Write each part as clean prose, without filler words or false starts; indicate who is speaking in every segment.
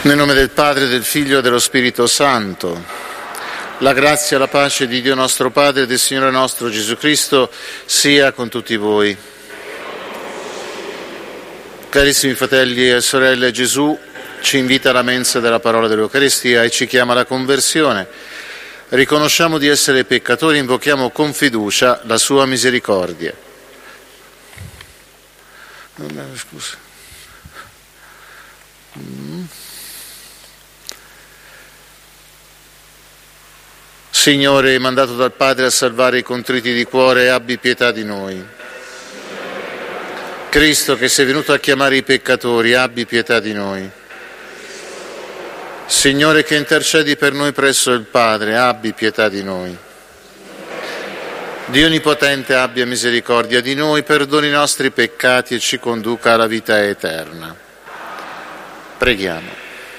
Speaker 1: Nel nome del Padre, del Figlio e dello Spirito Santo, la grazia e la pace di Dio nostro Padre e del Signore nostro Gesù Cristo sia con tutti voi. Carissimi fratelli e sorelle, Gesù ci invita alla mensa della parola dell'Eucaristia e ci chiama alla conversione. Riconosciamo di essere peccatori e invochiamo con fiducia la sua misericordia. Scusa. Signore, mandato dal Padre a salvare i contriti di cuore, abbi pietà di noi. Cristo, che sei venuto a chiamare i peccatori, abbi pietà di noi. Signore, che intercedi per noi presso il Padre, abbi pietà di noi. Dio Onnipotente, abbia misericordia di noi, perdoni i nostri peccati e ci conduca alla vita eterna. Preghiamo.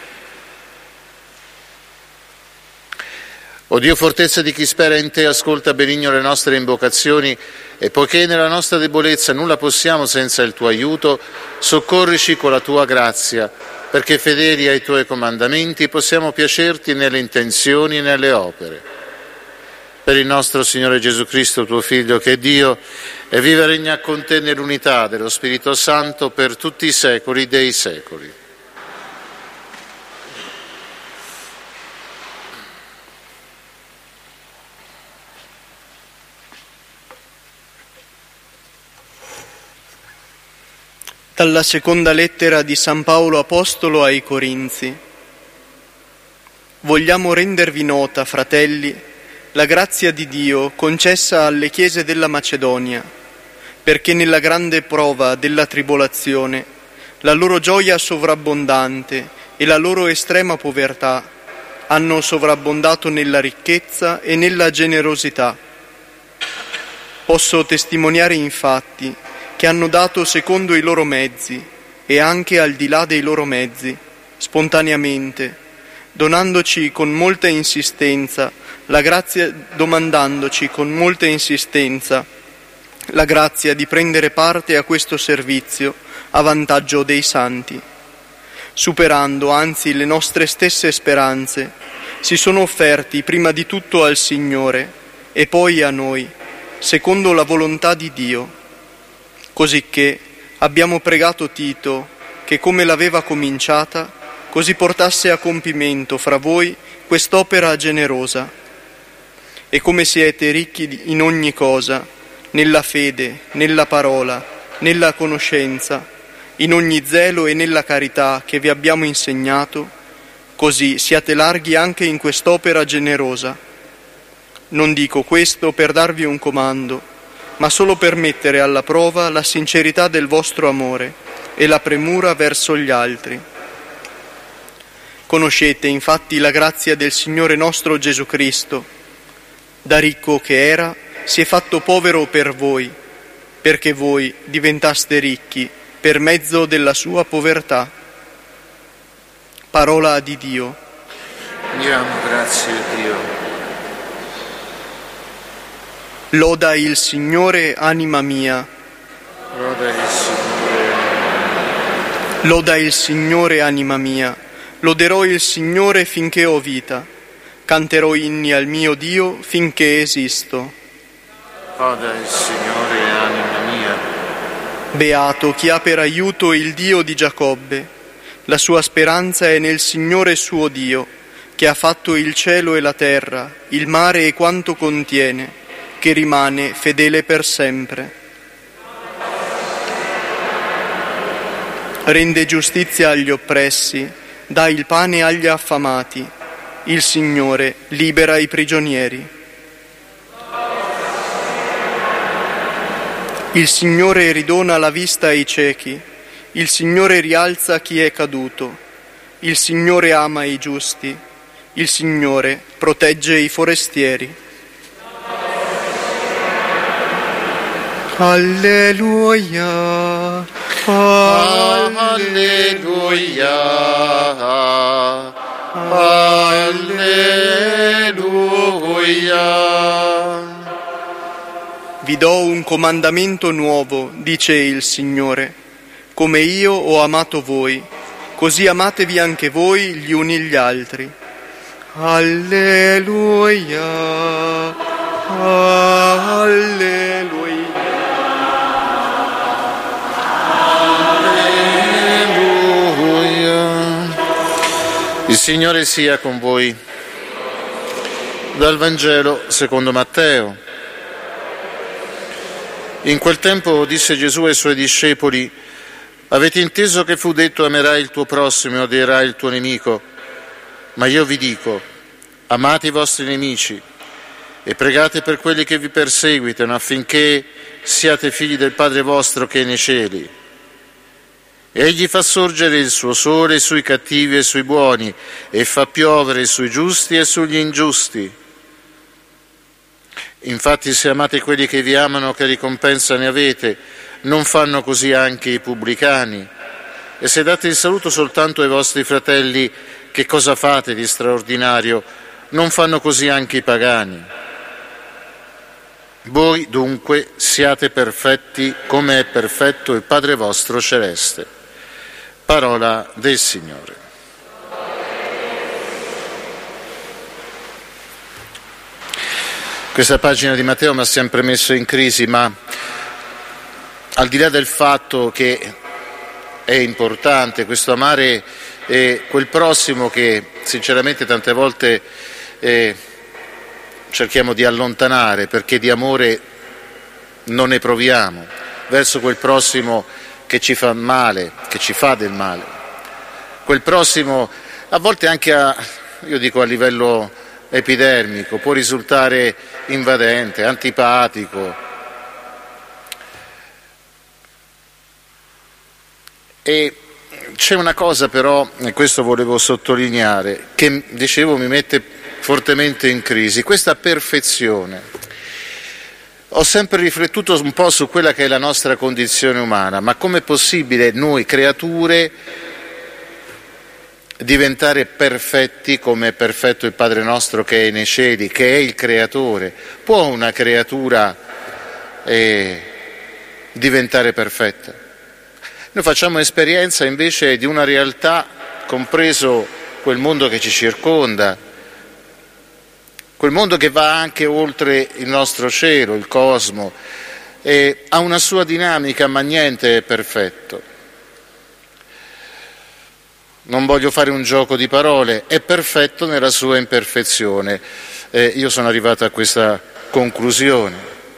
Speaker 1: O Dio, fortezza di chi spera in te, ascolta benigno le nostre invocazioni e poiché nella nostra debolezza nulla possiamo senza il tuo aiuto, soccorrici con la tua grazia, perché fedeli ai tuoi comandamenti possiamo piacerti nelle intenzioni e nelle opere. Per il nostro Signore Gesù Cristo, tuo Figlio, che è Dio e vive e regna con te nell'unità dello Spirito Santo per tutti i secoli dei secoli.
Speaker 2: Dalla seconda lettera di San Paolo Apostolo ai Corinzi. Vogliamo rendervi nota, fratelli, la grazia di Dio concessa alle chiese della Macedonia, perché nella grande prova della tribolazione la loro gioia sovrabbondante e la loro estrema povertà hanno sovrabbondato nella ricchezza e nella generosità. Posso testimoniare infatti che hanno dato secondo i loro mezzi e anche al di là dei loro mezzi, spontaneamente, domandandoci con molta insistenza la grazia di prendere parte a questo servizio a vantaggio dei santi. Superando anzi le nostre stesse speranze, si sono offerti prima di tutto al Signore e poi a noi, secondo la volontà di Dio. Cosicché abbiamo pregato Tito che, come l'aveva cominciata, così portasse a compimento fra voi quest'opera generosa. E come siete ricchi in ogni cosa, nella fede, nella parola, nella conoscenza, in ogni zelo e nella carità che vi abbiamo insegnato, così siate larghi anche in quest'opera generosa. Non dico questo per darvi un comando, ma solo per mettere alla prova la sincerità del vostro amore e la premura verso gli altri. Conoscete infatti la grazia del Signore nostro Gesù Cristo. Da ricco che era, si è fatto povero per voi, perché voi diventaste ricchi per mezzo della sua povertà. Parola di Dio.
Speaker 1: Diamo grazie a Dio.
Speaker 2: Loda il Signore, anima mia.
Speaker 1: Loda il Signore.
Speaker 2: Loda il Signore, anima mia. Loderò il Signore finché ho vita. Canterò inni al mio Dio finché esisto.
Speaker 1: Loda il Signore, anima mia.
Speaker 2: Beato chi ha per aiuto il Dio di Giacobbe. La sua speranza è nel Signore suo Dio, che ha fatto il cielo e la terra, il mare e quanto contiene, che rimane fedele per sempre. Rende giustizia agli oppressi, dà il pane agli affamati. Il Signore libera i prigionieri. Il Signore ridona la vista ai ciechi. Il Signore rialza chi è caduto. Il Signore ama i giusti. Il Signore protegge i forestieri. Alleluia,
Speaker 1: alleluia, alleluia.
Speaker 2: Vi do un comandamento nuovo, dice il Signore, come io ho amato voi, così amatevi anche voi gli uni gli altri. Alleluia, alleluia.
Speaker 1: Alleluia. Il Signore sia con voi. Dal Vangelo secondo Matteo. In quel tempo disse Gesù ai suoi discepoli: avete inteso che fu detto amerai il tuo prossimo e odierai il tuo nemico? Ma io vi dico, amate i vostri nemici e pregate per quelli che vi perseguitano, affinché siate figli del Padre vostro che è nei cieli. Egli fa sorgere il suo sole sui cattivi e sui buoni e fa piovere sui giusti e sugli ingiusti. Infatti, se amate quelli che vi amano, che ricompensa ne avete? Non fanno così anche i pubblicani? E se date il saluto soltanto ai vostri fratelli, che cosa fate di straordinario? Non fanno così anche i pagani? Voi dunque siate perfetti come è perfetto il Padre vostro celeste. Parola del Signore. Questa pagina di Matteo mi ha sempre messo in crisi, ma al di là del fatto che è importante questo amare quel prossimo che sinceramente tante volte cerchiamo di allontanare perché di amore non ne proviamo, verso quel prossimo che ci fa male, che ci fa del male, quel prossimo a volte anche a livello epidermico, può risultare invadente, antipatico. E c'è una cosa però, e questo volevo sottolineare, che dicevo mi mette fortemente in crisi, questa perfezione. Ho sempre riflettuto un po' su quella che è la nostra condizione umana, ma com'è possibile noi creature diventare perfetti come è perfetto il Padre nostro che è nei cieli, che è il Creatore? Può una creatura diventare perfetta? Noi facciamo esperienza invece di una realtà, compreso quel mondo che ci circonda, quel mondo che va anche oltre il nostro cielo, il cosmo, ha una sua dinamica, ma niente è perfetto. Non voglio fare un gioco di parole, è perfetto nella sua imperfezione. Io sono arrivato a questa conclusione.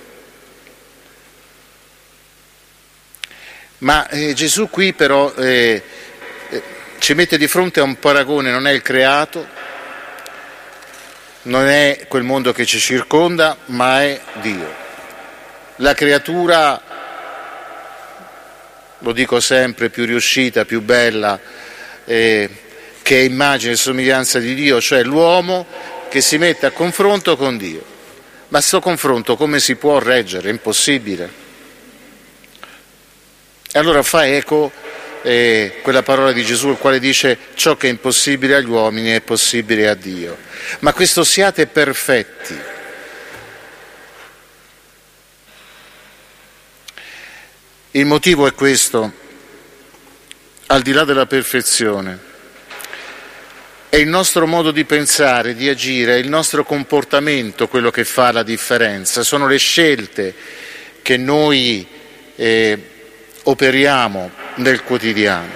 Speaker 1: Ma Gesù qui però ci mette di fronte a un paragone, non è il creato, non è quel mondo che ci circonda, ma è Dio. La creatura, lo dico sempre, più riuscita, più bella, che è immagine e somiglianza di Dio, cioè l'uomo che si mette a confronto con Dio. Ma sto confronto come si può reggere? È impossibile. E allora fa eco quella parola di Gesù, il quale dice: ciò che è impossibile agli uomini è possibile a Dio. Ma questo siate perfetti. Il motivo è questo. Al di là della perfezione, è il nostro modo di pensare, di agire, è il nostro comportamento quello che fa la differenza, sono le scelte che noi operiamo nel quotidiano.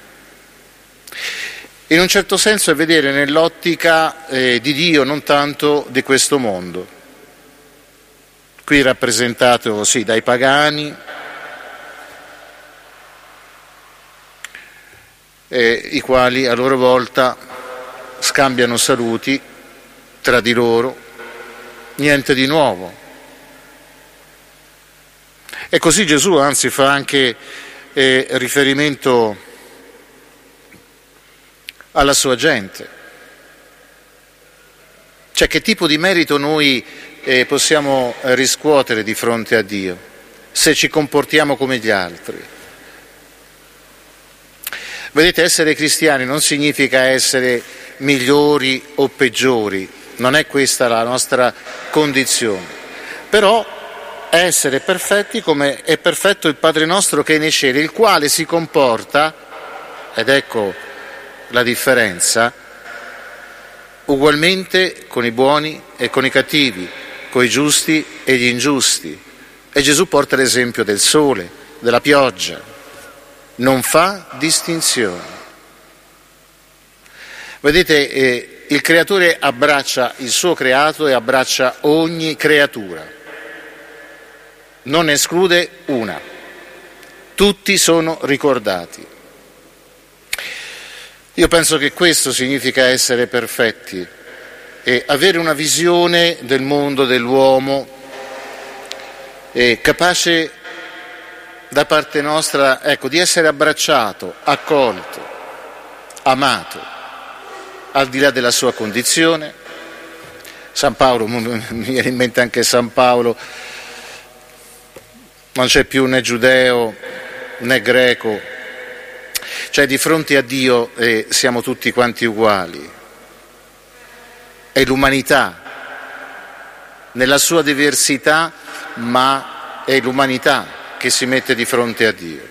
Speaker 1: In un certo senso è vedere nell'ottica di Dio, non tanto di questo mondo, qui rappresentato sì dai pagani, i quali a loro volta scambiano saluti tra di loro, niente di nuovo. E così Gesù anzi fa anche riferimento alla sua gente. Cioè, che tipo di merito noi possiamo riscuotere di fronte a Dio se ci comportiamo come gli altri? Vedete, essere cristiani non significa essere migliori o peggiori, non è questa la nostra condizione, però essere perfetti come è perfetto il Padre nostro che è nei cieli, il quale si comporta, ed ecco la differenza ugualmente con i buoni e con i cattivi, con i giusti e gli ingiusti. E Gesù porta l'esempio del sole, della pioggia, non fa distinzioni. Vedete, il Creatore abbraccia il suo creato e abbraccia ogni creatura, non ne esclude una, tutti sono ricordati. Io penso che questo significa essere perfetti e avere una visione del mondo, dell'uomo, capace da parte nostra, di essere abbracciato, accolto, amato, al di là della sua condizione. San Paolo, mi viene in mente anche San Paolo, non c'è più né giudeo né greco, cioè di fronte a Dio siamo tutti quanti uguali. È l'umanità nella sua diversità, ma è l'umanità che si mette di fronte a Dio.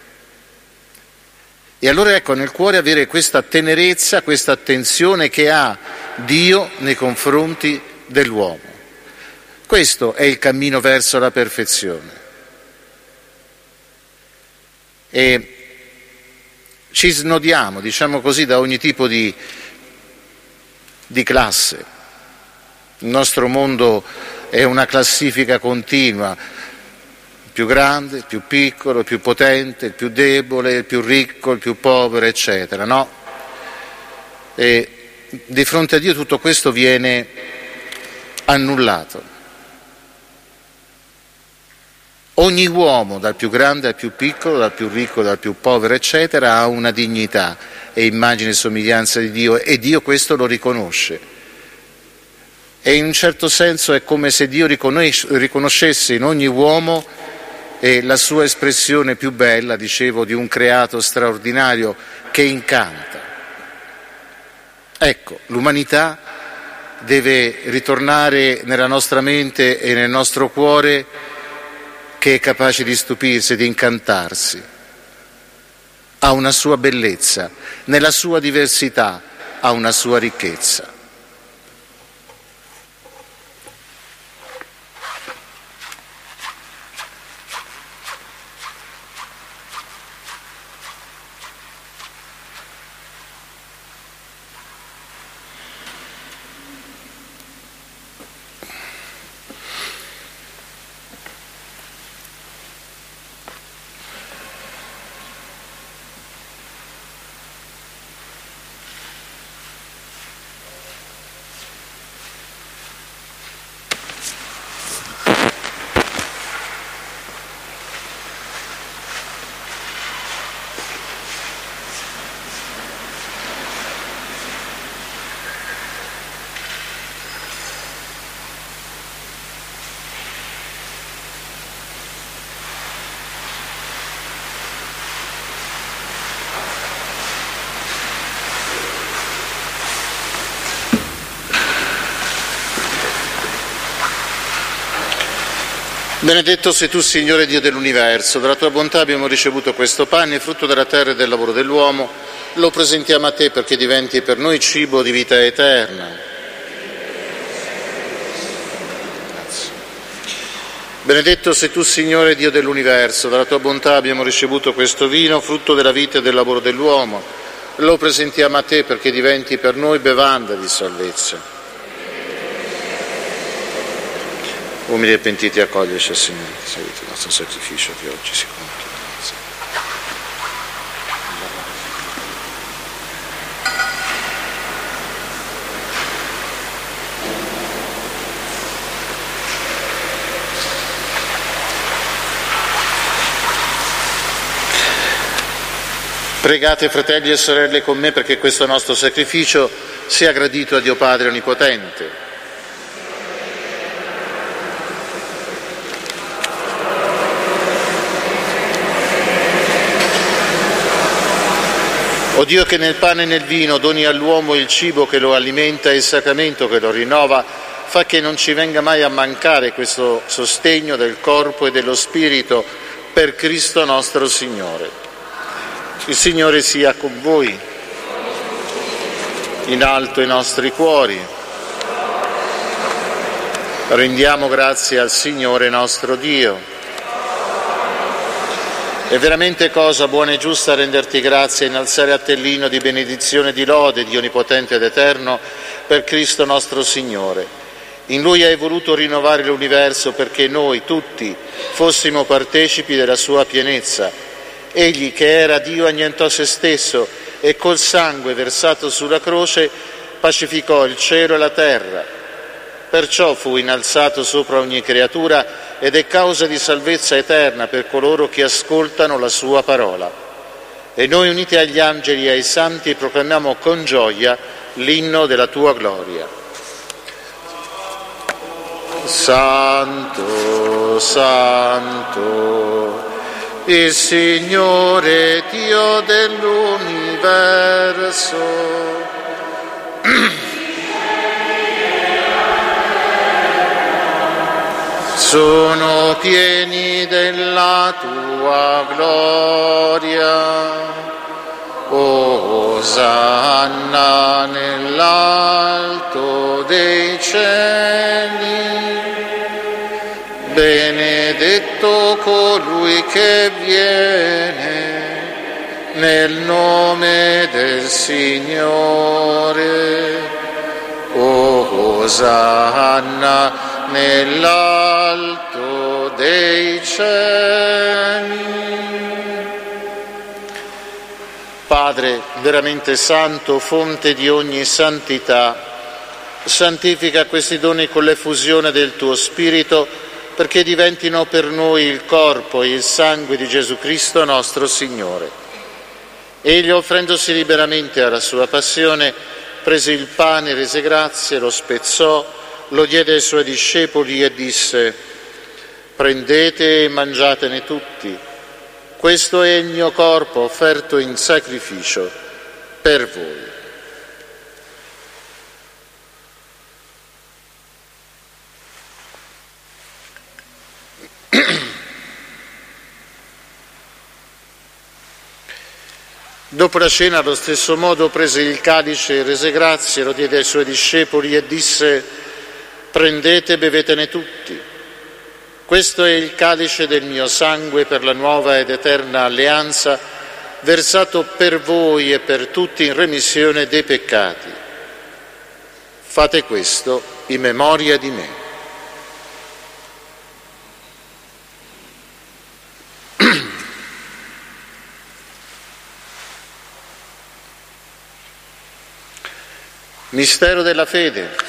Speaker 1: E allora nel cuore avere questa tenerezza, questa attenzione che ha Dio nei confronti dell'uomo. Questo è il cammino verso la perfezione. E ci snodiamo, diciamo così, da ogni tipo di classe. Il nostro mondo è una classifica continua, il più grande, il più piccolo, il più potente, il più debole, il più ricco, il più povero, eccetera, no? E di fronte a Dio tutto questo viene annullato. Ogni uomo, dal più grande al più piccolo, dal più ricco, dal più povero, eccetera, ha una dignità e immagine e somiglianza di Dio, e Dio questo lo riconosce. E in un certo senso è come se Dio riconoscesse in ogni uomo la sua espressione più bella, dicevo, di un creato straordinario che incanta. Ecco, l'umanità deve ritornare nella nostra mente e nel nostro cuore, che è capace di stupirsi, di incantarsi. Ha una sua bellezza, nella sua diversità ha una sua ricchezza. Benedetto sei tu, Signore Dio dell'universo, dalla tua bontà abbiamo ricevuto questo pane, frutto della terra e del lavoro dell'uomo, lo presentiamo a te perché diventi per noi cibo di vita eterna. Grazie. Benedetto sei tu, Signore Dio dell'universo, dalla tua bontà abbiamo ricevuto questo vino, frutto della vita e del lavoro dell'uomo, lo presentiamo a te perché diventi per noi bevanda di salvezza. Umili e pentiti, accoglici, Signore, seguite il nostro sacrificio che oggi si compie. Pregate, fratelli e sorelle, con me perché questo nostro sacrificio sia gradito a Dio Padre Onnipotente. O Dio, che nel pane e nel vino doni all'uomo il cibo che lo alimenta e il sacramento che lo rinnova, fa che non ci venga mai a mancare questo sostegno del corpo e dello spirito per Cristo nostro Signore. Il Signore sia con voi. in alto i nostri cuori. Rendiamo grazie al Signore nostro Dio. È veramente cosa buona e giusta renderti grazie e innalzare a te l'inno di benedizione e di lode, Dio onnipotente ed eterno, per Cristo nostro Signore. In Lui hai voluto rinnovare l'universo perché noi tutti fossimo partecipi della sua pienezza. Egli, che era Dio, annientò se stesso e col sangue versato sulla croce pacificò il cielo e la terra. Perciò fu innalzato sopra ogni creatura ed è causa di salvezza eterna per coloro che ascoltano la sua parola. E noi, uniti agli angeli e ai santi, proclamiamo con gioia l'inno della tua gloria. Santo, Santo, il Signore Dio dell'universo. Sono pieni della tua gloria. Osanna nell'alto dei cieli. Benedetto colui che viene nel nome del Signore. Osanna nell'alto dei cieli. Padre veramente santo, fonte di ogni santità, santifica questi doni con l'effusione del tuo Spirito, perché diventino per noi il corpo e il sangue di Gesù Cristo nostro Signore. Egli, offrendosi liberamente alla sua passione, prese il pane, rese grazie, lo spezzò, lo diede ai suoi discepoli e disse: prendete e mangiatene tutti, questo è il mio corpo offerto in sacrificio per voi. Dopo la cena, allo stesso modo, prese il calice, rese grazie, lo diede ai suoi discepoli e disse: prendete e bevetene tutti. Questo è il calice del mio sangue per la nuova ed eterna alleanza, versato per voi e per tutti in remissione dei peccati. Fate questo in memoria di me. Mistero della fede.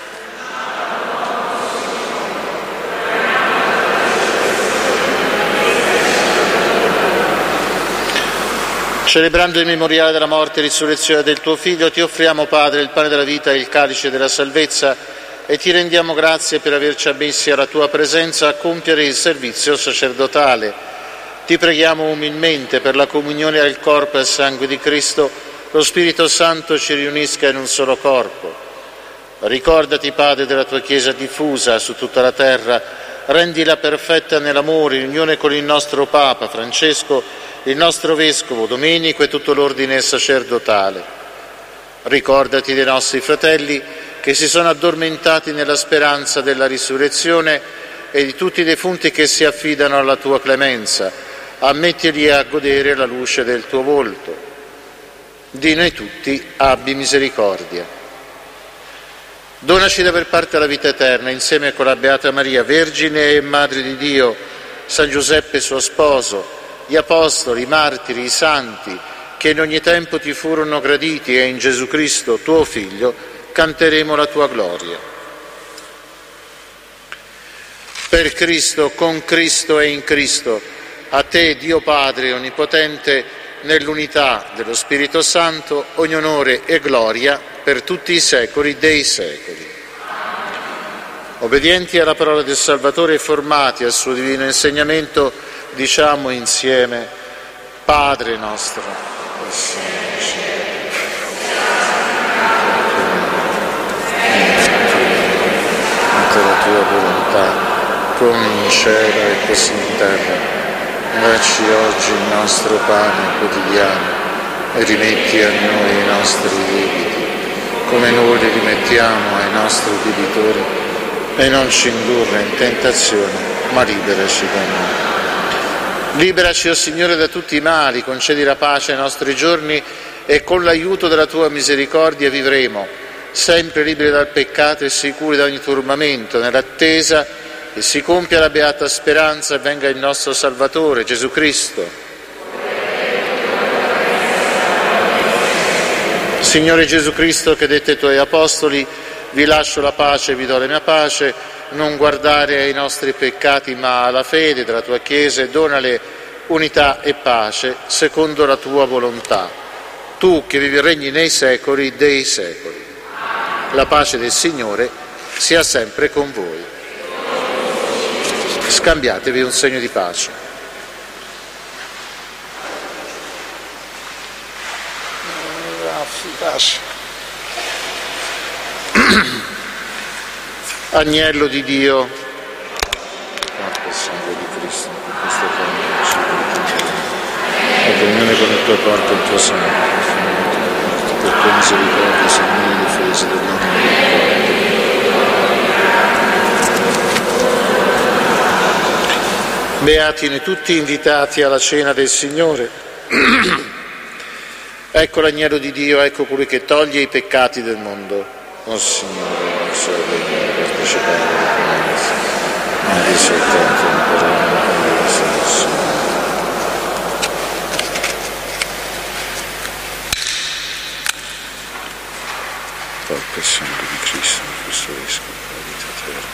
Speaker 1: Celebrando il memoriale della morte e risurrezione del tuo Figlio, ti offriamo, Padre, il pane della vita e il calice della salvezza e ti rendiamo grazie per averci ammessi alla tua presenza a compiere il servizio sacerdotale. Ti preghiamo umilmente per la comunione al corpo e al sangue di Cristo, lo Spirito Santo ci riunisca in un solo corpo. Ricordati, Padre, della tua Chiesa diffusa su tutta la terra, rendila perfetta nell'amore, in unione con il nostro Papa Francesco, il nostro Vescovo Domenico e tutto l'ordine sacerdotale. Ricordati dei nostri fratelli che si sono addormentati nella speranza della risurrezione e di tutti i defunti che si affidano alla tua clemenza. Ammettili a godere la luce del tuo volto. Di noi tutti abbi misericordia. Donaci da aver parte alla vita eterna, insieme con la Beata Maria, Vergine e Madre di Dio, San Giuseppe suo sposo, gli Apostoli, i Martiri, i Santi, che in ogni tempo ti furono graditi, e in Gesù Cristo, tuo Figlio, canteremo la tua gloria. Per Cristo, con Cristo e in Cristo, a te, Dio Padre Onnipotente, nell'unità dello Spirito Santo, ogni onore e gloria per tutti i secoli dei secoli. Obbedienti alla parola del Salvatore e formati al suo divino insegnamento, diciamo insieme: Padre nostro, che sei nei cieli, fatta la tua volontà, come in cielo e così in terra. Dacci oggi il nostro pane quotidiano e rimetti a noi i nostri debiti, rimettiamo ai nostri debitori e non ci indurre in tentazione, ma liberaci da male. Liberaci, o Signore, da tutti i mali, concedi la pace ai nostri giorni e con l'aiuto della Tua misericordia vivremo, sempre liberi dal peccato e sicuri da ogni turbamento, nell'attesa che si compia la beata speranza e venga il nostro Salvatore, Gesù Cristo. Signore Gesù Cristo, che dette ai Tuoi Apostoli: vi lascio la pace, vi do la mia pace, non guardare ai nostri peccati ma alla fede della Tua Chiesa, e donale unità e pace secondo la Tua volontà. Tu che vivi e regni nei secoli dei secoli. La pace del Signore sia sempre con voi. Scambiatevi un segno di pace. Agnello di Dio, corpo e sangue di Cristo, per questo la comunione con il tuo corpo e il tuo sangue, per tua misericordia, Signore, difesa del nome del Beati noi tutti invitati alla cena del Signore. Ecco l'agnello di Dio, ecco colui che toglie i peccati del mondo. O Signore, non so degno di partecipare alla promessa, ma di soltanto una parola della salvazione. Corpo e sangue di Cristo, questo rischio la vita eterna.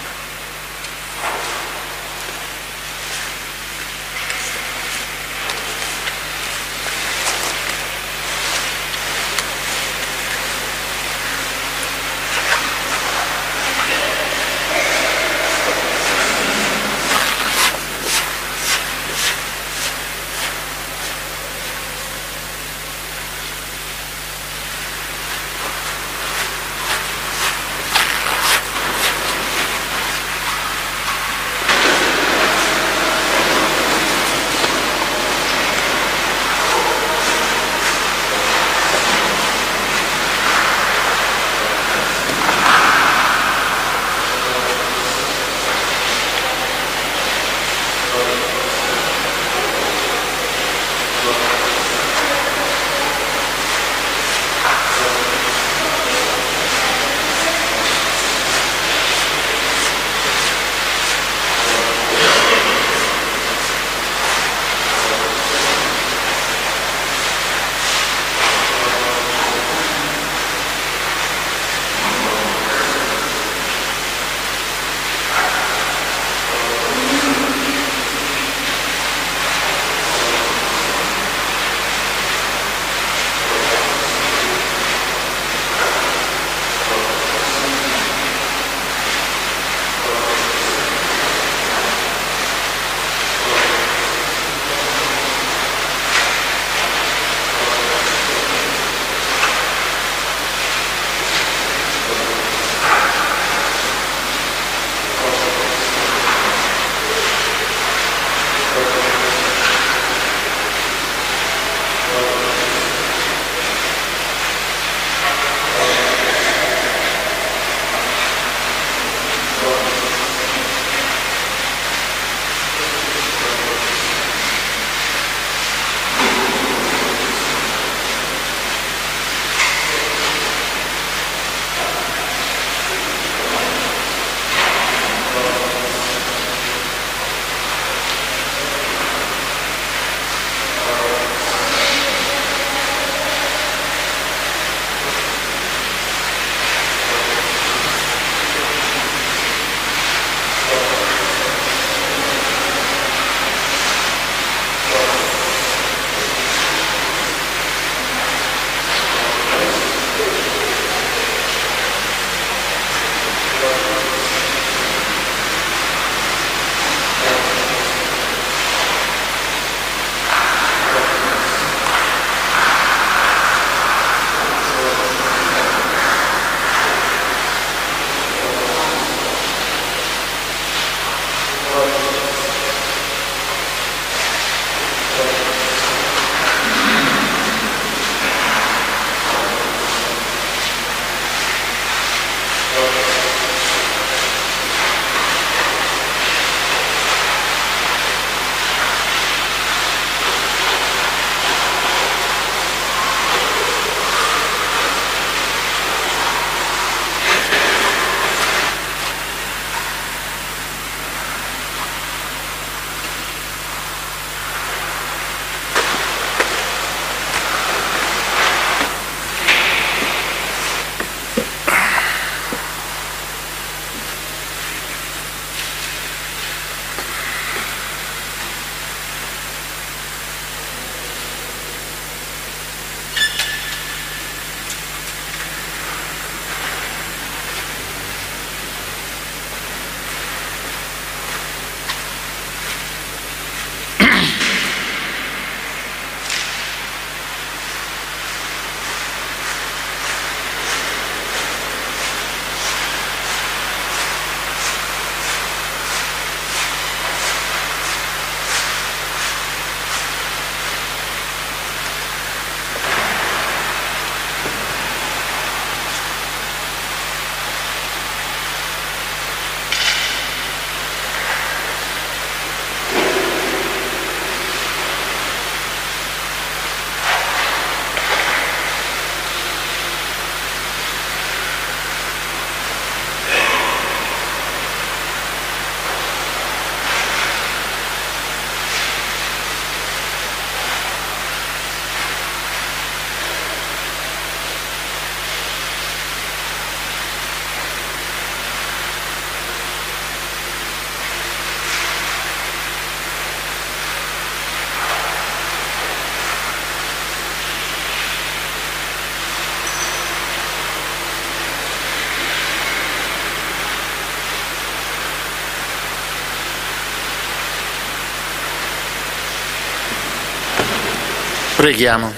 Speaker 1: Preghiamo.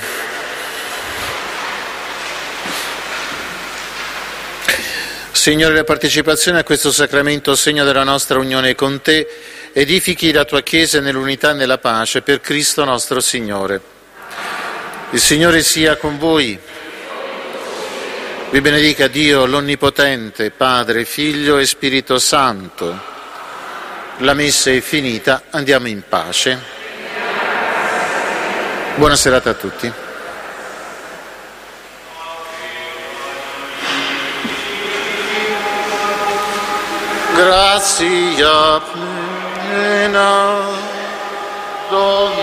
Speaker 1: Signore, la partecipazione a questo sacramento, segno della nostra unione con Te, edifichi la Tua Chiesa nell'unità e nella pace per Cristo nostro Signore. Il Signore sia con voi. Vi benedica Dio l'Onnipotente, Padre, Figlio e Spirito Santo. La messa è finita, andiamo in pace. Buona serata a tutti. Grazia plena,